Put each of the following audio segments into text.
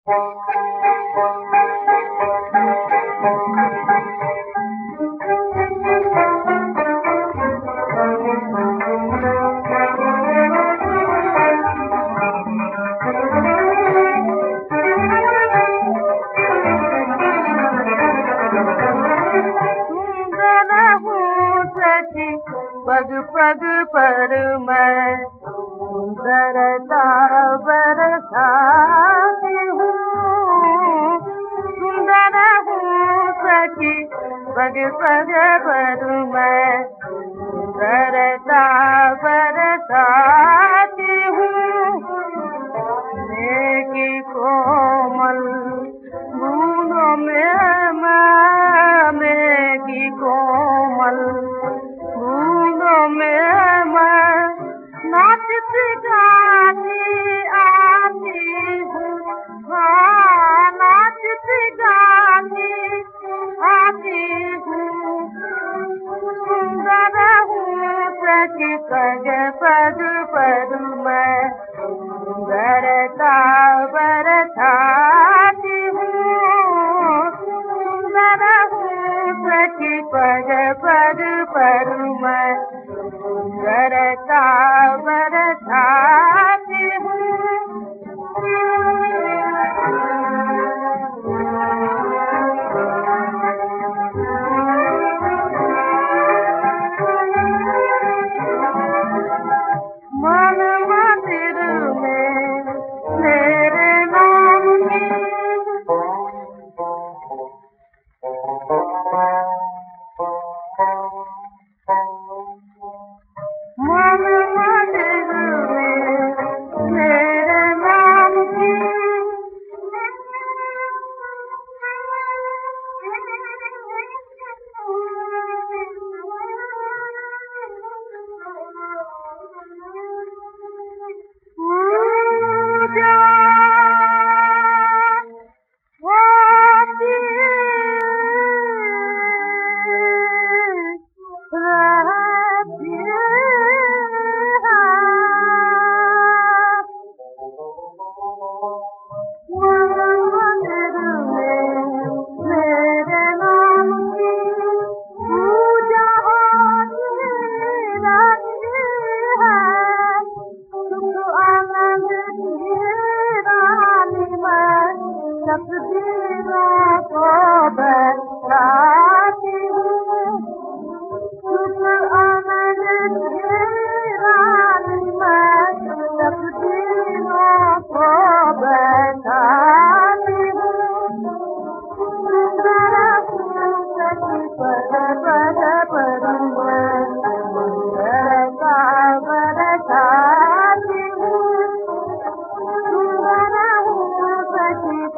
पग पग पर मैं सुंदरता बरसाती हूँ, सुंदर हूँ सखी पग पग पर मैं सुंदरता बरसाती हूँ। नेकी कोमल बूंदों में मैं, नेकी कोमल नाचती गाती आती हूँ, हाँ नाचती गाती आती हूँ। सुंदर हूँ सखी पग पग पर मैं सुंदरता बरसाती हूँ, सुंदर हूँ सखी पग पग पर मैं सुंदरता बरसाती हूँ। मन मंदिर में मेरे नाम की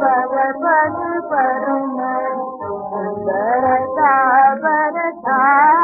पर मैं सुंदरता बरसा